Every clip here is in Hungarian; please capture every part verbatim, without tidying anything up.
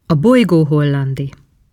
A bolygó hollandi.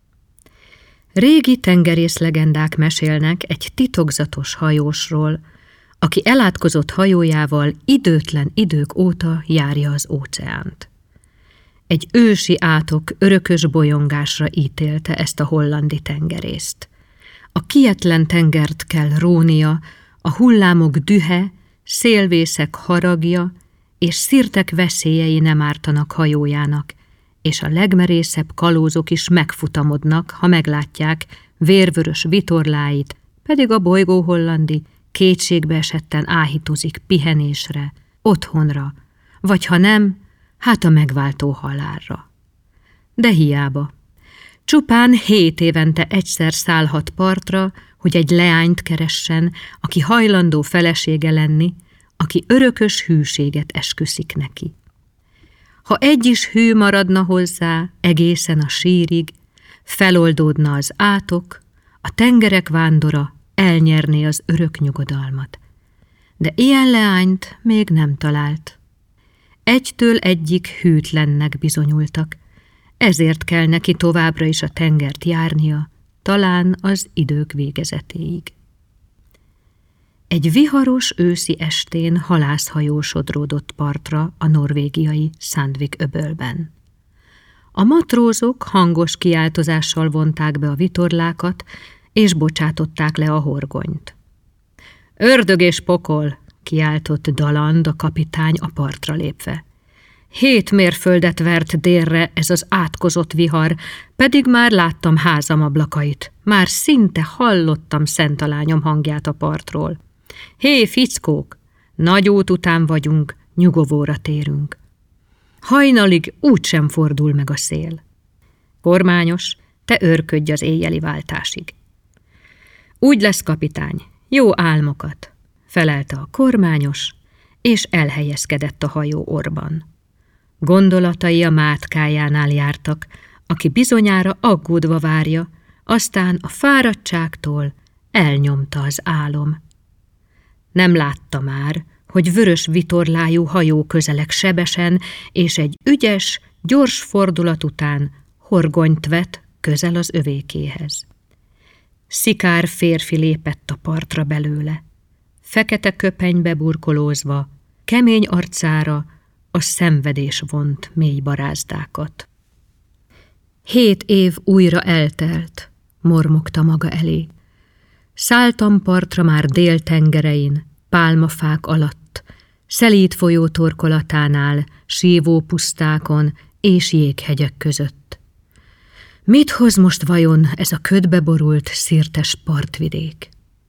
Régi tengerészlegendák mesélnek egy titokzatos hajósról, aki elátkozott hajójával időtlen idők óta járja az óceánt. Egy ősi átok örökös bolyongásra ítélte ezt a hollandi tengerészt. A kietlen tengert kell rónia, a hullámok dühe, szélvészek haragja és szirtek veszélyei nem ártanak hajójának, és a legmerészebb kalózok is megfutamodnak, ha meglátják vérvörös vitorláit, pedig a bolygó hollandi kétségbe esetten áhítozik pihenésre, otthonra, vagy ha nem, hát a megváltó halálra. De hiába. Csupán hét évente egyszer szállhat partra, hogy egy leányt keressen, aki hajlandó felesége lenni, aki örökös hűséget esküszik neki. Ha egy is hű maradna hozzá egészen a sírig, feloldódna az átok, a tengerek vándora elnyerné az örök nyugodalmat. De ilyen leányt még nem talált. Egytől egyik hűtlennek bizonyultak, ezért kell neki továbbra is a tengert járnia, talán az idők végezetéig. Egy viharos őszi estén halászhajó sodródott partra a norvégiai Sandvik-öbölben. A matrózok hangos kiáltozással vonták be a vitorlákat, és bocsátották le a horgonyt. Ördög és pokol, kiáltott Daland a kapitány a partra lépve. Hét mérföldet vert délre ez az átkozott vihar, pedig már láttam házam ablakait, már szinte hallottam szentalányom hangját a partról. Hé, fickók, nagy út után vagyunk, nyugovóra térünk. Hajnalig úgysem fordul meg a szél. Kormányos, te őrködj az éjjeli váltásig. Úgy lesz, kapitány, jó álmokat, felelte a kormányos, és elhelyezkedett a hajó orban. Gondolatai a mátkájánál jártak, aki bizonyára aggódva várja, aztán a fáradtságtól elnyomta az álom. Nem látta már, hogy vörös vitorlájú hajó közeleg sebesen, és egy ügyes, gyors fordulat után horgonyt vet közel az övékéhez. Szikár férfi lépett a partra belőle. Fekete köpenybe burkolózva, kemény arcára a szenvedés vont mély barázdákat. Hét év újra eltelt, mormogta maga elé. Szálltam partra már déltengerein, pálmafák alatt, szelíd folyó torkolatánál, sívó pusztákon és jéghegyek között. Mit hoz most vajon ez a ködbe borult, szirtes partvidék?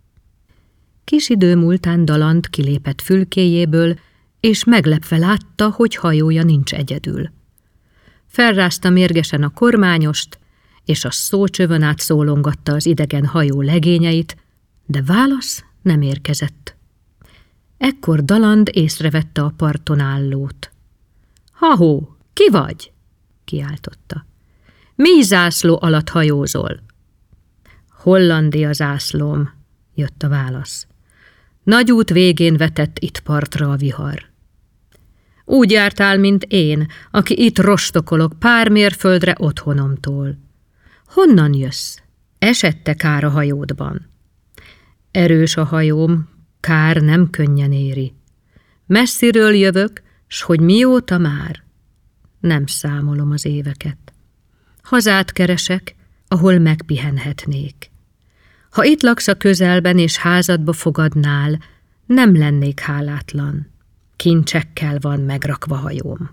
Kis idő múltán Daland kilépett fülkéjéből, és meglepve látta, hogy hajója nincs egyedül. Felrázta mérgesen a kormányost, és a szócsövön át szólongatta az idegen hajó legényeit, de válasz nem érkezett. Ekkor Daland észrevette a parton állót. Ha-hó, ki vagy? Kiáltotta. Mi zászló alatt hajózol? Hollandia zászlóm, jött a válasz. Nagy út végén vetett itt partra a vihar. Úgy jártál, mint én, aki itt rostokolok pár mérföldre otthonomtól. Honnan jössz? Esette kár a hajódban. Erős a hajóm, kár nem könnyen éri. Messziről jövök, s hogy mióta már? Nem számolom az éveket. Hazát keresek, ahol megpihenhetnék. Ha itt laksz a közelben és házadba fogadnál, nem lennék hálátlan. Kincsekkel van megrakva hajóm.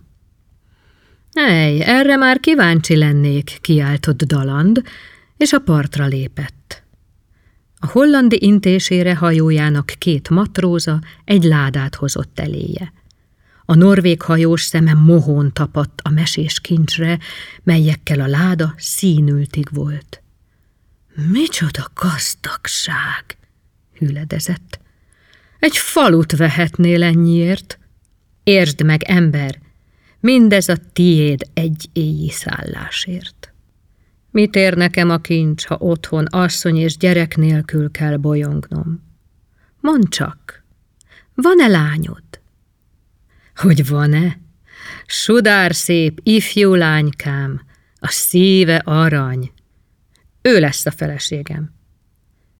Ej, erre már kíváncsi lennék, kiáltott Daland, és a partra lépett. A hollandi intésére hajójának két matróza egy ládát hozott eléje. A norvég hajós szeme mohón tapadt a mesés kincsre, melyekkel a láda színültig volt. Micsoda gazdagság, hüledezett. Egy falut vehetnél ennyiért. Értsd meg, ember, mindez a tiéd egy éjjel szállásért. Mit ér nekem a kincs, ha otthon asszony és gyerek nélkül kell bolyongnom? Mondd csak, van-e lányod? Hogy van-e? Sudár szép, ifjú lánykám, A szíve arany. Ő lesz a feleségem.